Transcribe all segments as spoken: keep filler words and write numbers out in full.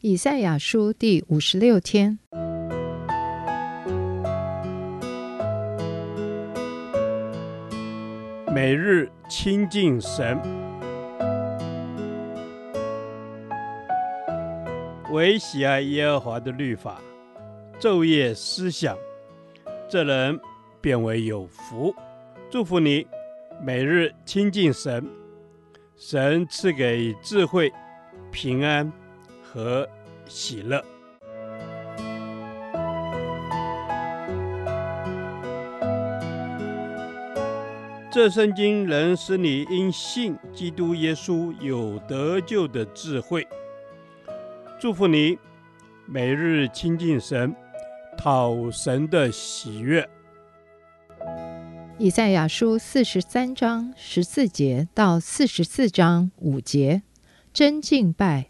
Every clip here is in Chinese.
以赛亚书第五十六天。 每日亲近神，唯喜爱耶和华的律法，昼夜思想，这人便为有福。祝福你，每日亲近神，神赐给智慧、平安和喜乐。这圣经能使你因信基督耶稣有得救的智慧。祝福你，每日亲近神，讨神的喜悦。 以赛亚书四十三章十四节到四十四章五节，真敬拜。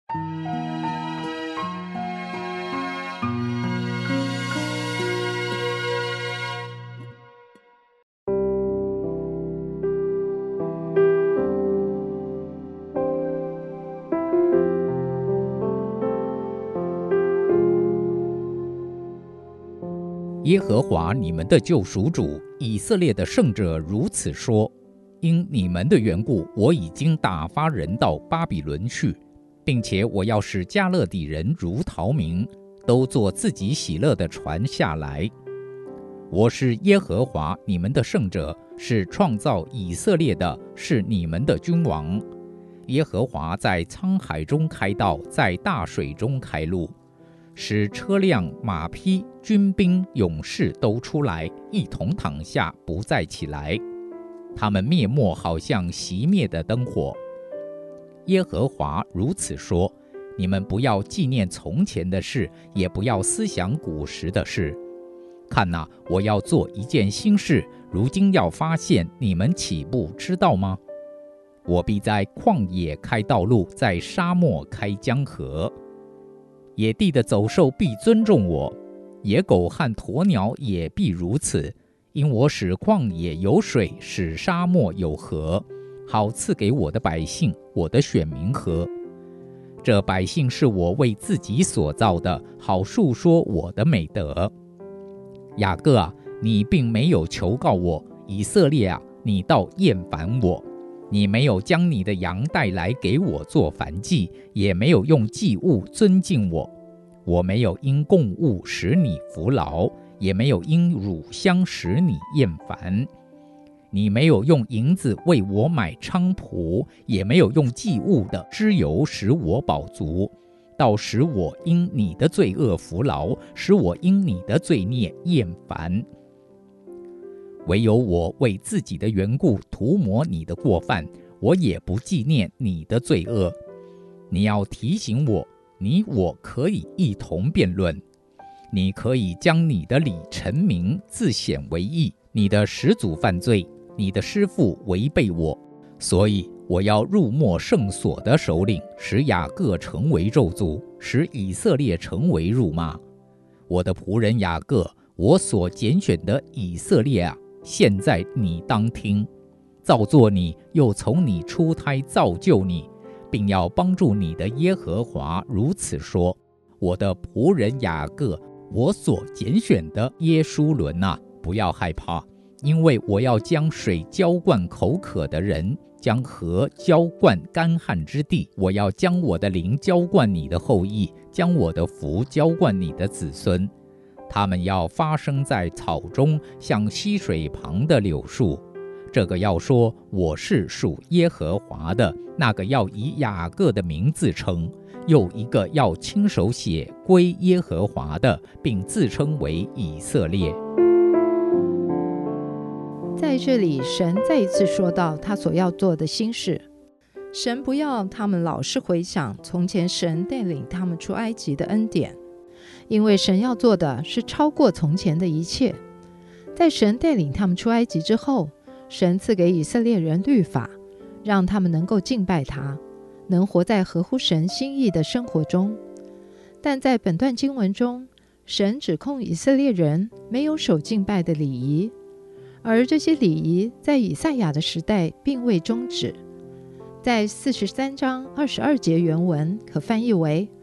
耶和华你们的救赎主，以色列的圣者如此说：因你们的缘故，我已经打发人到巴比伦去，并且我要使迦勒底人如逃民，都坐自己喜乐的船下来。我是耶和华你们的圣者，是创造以色列的，是你们的君王。耶和华在沧海中开道，在大水中开路，使车辆、马匹、军兵、勇士都出来，一同躺下，不再起来。他们灭没，好像熄灭的灯火。耶和华如此说：你们不要纪念从前的事，也不要思想古时的事。看哪，我要做一件新事，如今要发现，你们岂不知道吗？我必在旷野开道路，在沙漠开江河。野地的走兽必尊重我，野狗和鸵鸟也必如此，因我使旷野有水，使沙漠有河，好赐给我的百姓，我的选民喝。这百姓是我为自己所造的，好述说我的美德。雅各啊，你并没有求告我；以色列啊，你倒厌烦我。你没有将你的羊带来给我做燔祭，也没有用祭物尊敬我。我没有因供物使你服劳，也没有因乳香使你厌烦。你没有用银子为我买菖蒲，也没有用祭物的脂油使我饱足，倒使我因你的罪恶服劳，使我因你的罪孽厌烦。唯有我为自己的缘故涂抹你的过犯，我也不纪念你的罪恶。你要提醒我，你我可以一同辩论。你可以将你的理陈明，自显为义。你的始祖犯罪，你的师父违背我，所以我要入没圣所的首领，使雅各成为咒诅，使以色列成为辱骂。我的仆人雅各，我所拣选的以色列啊，现在你当听，造作你，又从你出胎造就你，并要帮助你的耶和华如此说：我的仆人雅各，我所拣选的耶书伦啊，不要害怕，因为我要将水浇灌口渴的人，将河浇灌干旱之地。我要将我的灵浇灌你的后裔，将我的福浇灌你的子孙。他们要发生在草中，像溪水旁的柳树。这个要说我是属耶和华的，那个要以雅各的名字称，又一个要亲手写归耶和华的，并自称为以色列。 在这里，神再一次说到他所要做的新事。神不要他们老是回想从前神带领他们出埃及的恩典，因为神要做的是超过从前的一切。在神带领他们出埃及之后，神赐给以色列人律法，让他们能够敬拜他，能活在合乎神心意的生活中。但在本段经文中，神指控以色列人没有守敬拜的礼仪，而这些礼仪在以赛亚的时代并未终止。在四十三章二十二节原文可翻译为：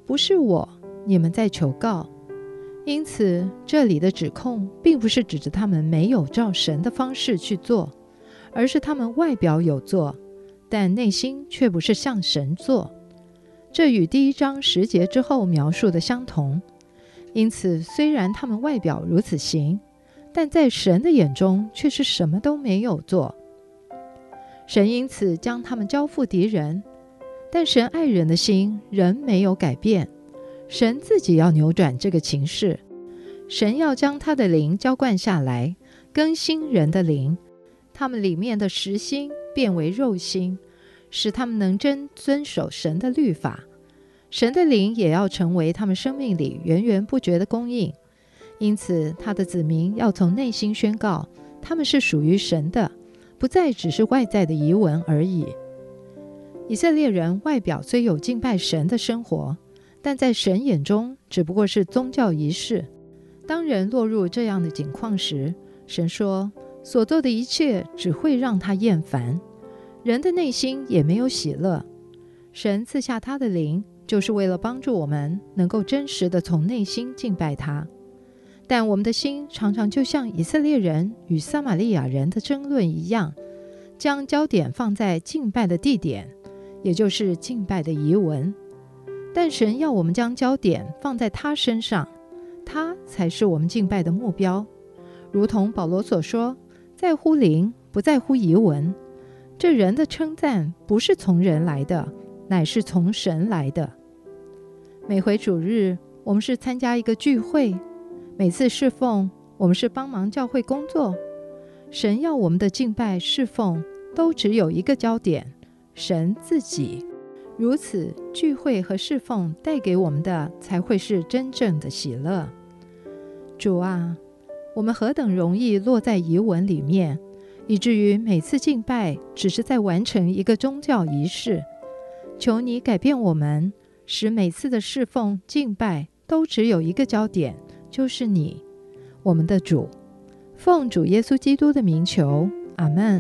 不是我，你们在求告。因此，这里的指控并不是指着他们没有照神的方式去做，而是他们外表有做，但内心却不是向神做。这与第一章十节之后描述的相同。因此，虽然他们外表如此行，但在神的眼中却是什么都没有做。神因此将他们交付敌人，但神爱人的心仍没有改变。神自己要扭转这个情势，神要将他的灵浇灌下来，更新人的灵，他们里面的实心变为肉心，使他们能真遵守神的律法。神的灵也要成为他们生命里源源不绝的供应。因此，他的子民要从内心宣告，他们是属于神的，不再只是外在的遗文而已。以色列人外表虽有敬拜神的生活，但在神眼中只不过是宗教仪式。当人落入这样的境况时，神说，所做的一切只会让他厌烦，人的内心也没有喜乐。神赐下他的灵，就是为了帮助我们能够真实的从内心敬拜他。但我们的心常常就像以色列人与撒玛利亚人的争论一样，将焦点放在敬拜的地点，也就是敬拜的仪文。但神要我们将焦点放在他身上，他才是我们敬拜的目标。如同保罗所说，在乎灵，不在乎仪文。这人的称赞不是从人来的，乃是从神来的。每回主日，我们是参加一个聚会，每次侍奉，我们是帮忙教会工作。神要我们的敬拜侍奉都只有一个焦点，神自己。如此，聚会和侍奉带给我们的才会是真正的喜乐。主啊，我们何等容易落在仪文里面，以至于每次敬拜只是在完成一个宗教仪式。求你改变我们，使每次的侍奉敬拜都只有一个焦点，就是你，我们的主。奉主耶稣基督的名求，阿们。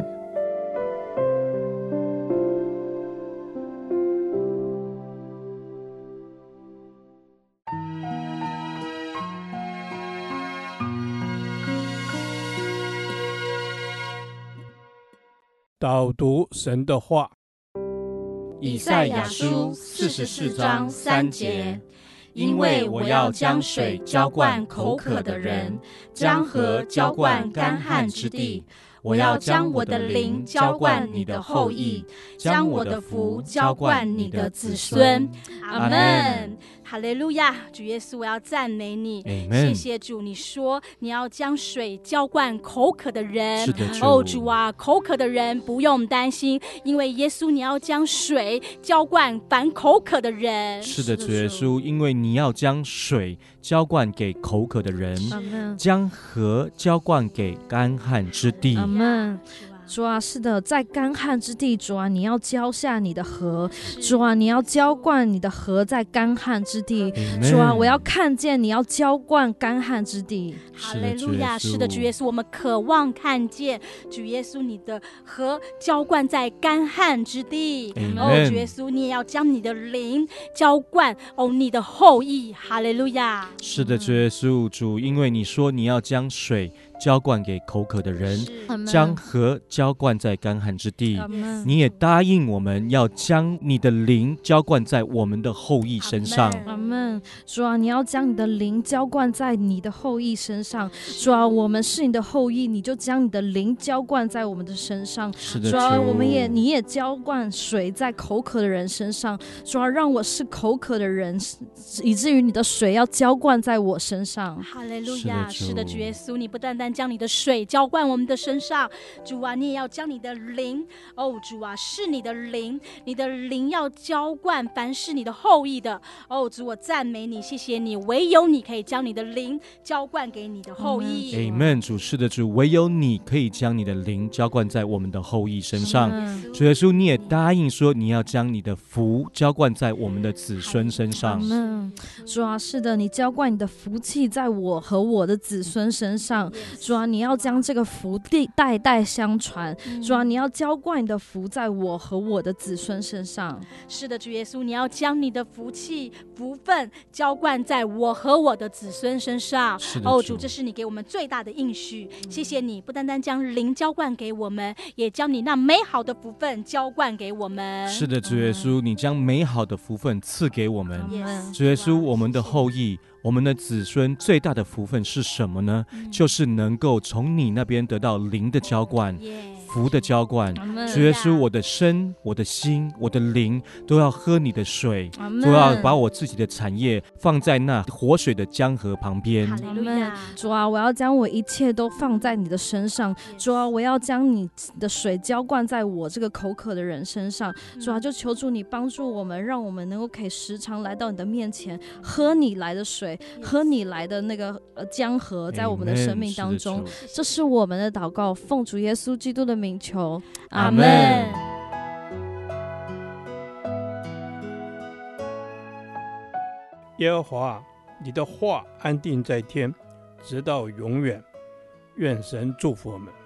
导读神的话， 以赛亚书四十四章三节，因为我要将水浇灌口渴的人，将河浇灌干旱之地。我要将我的灵浇灌你的后裔，将我的福浇灌你的子孙。阿们。哈利路亚！主耶稣，我要赞美你，谢谢主。你说你要将水浇灌口渴的人， 是的，主。 哦，主啊，口渴的人不用担心，因为耶稣你要将水浇灌凡口渴的人。 是的，主耶稣，因为你要将水浇灌给口渴的人，将河浇灌给干旱之地。 阿们。主啊，是的，在干旱之地，主啊，你要浇下你的河，主啊，你要浇灌你的河在干旱之地，主啊，我要看见你要浇灌干旱之地。 哈利路亚！是的，主耶稣，我们渴望看见主耶稣你的河浇灌在干旱之地。哦，主耶稣，你也要将你的灵浇灌哦你的后裔。哈利路亚！ 是的，主耶稣，主，因为你说你要将水浇灌给口渴的人，将河浇灌在干旱之地。你也答应我们要将你的灵浇灌在我们的后裔身上。 阿们。主啊，你要将你的灵浇灌在你的后裔身上。主啊，我们是你的后裔，你就将你的灵浇灌在我们的身上。 是的， 主啊，我们也你也浇灌水在口渴的人身上。主啊，让我是口渴的人，以至于你的水要浇灌在我身上。 哈利路亚！是的，主耶稣，你不单单将你的水浇灌我们的身上，主啊，你也要将你的灵，哦，主啊，是你的灵，你的灵要浇灌凡是你的后裔的。哦，主，我赞美你，谢谢你，唯有你可以将你的灵浇灌给你的后裔。 Amen。主，是的，主，唯有你可以将你的灵浇灌在我们的后裔身上。主耶稣，你也答应说你要将你的福浇灌在我们的子孙身上。 主啊，是的，你浇灌你的福气在我和我的子孙身上。主啊，你要将这个福地代代相传。 传。主啊，你要浇灌你的福在我和我的子孙身上。 是的，主耶稣，你要将你的福气福分浇灌在我和我的子孙身上。哦，主，这是你给我们最大的应许。谢谢你，不单单将灵浇灌给我们，也将你那美好的福分浇灌给我们。 是的，主耶稣，你将美好的福分赐给我们。主耶稣，我们的后裔，我们的子孙最大的福分是什么呢？嗯、就是能够从你那边得到灵的浇灌。Yeah.福的浇灌，主耶稣，我的身、我的心、我的灵都要喝你的水，都要把我自己的产业放在那活水的江河旁边。 阿们。主啊，我要将我一切都放在你的身上。主啊，我要将你的水浇灌在我这个口渴的人身上。主啊，就求主你帮助我们，让我们能够可以时常来到你的面前，喝你来的水，喝你来的那个呃江河，在我们的生命当中。这是我们的祷告，奉主耶稣基督的名求，阿们。 耶和华，你的话安定在天，直到永远。愿神祝福我们。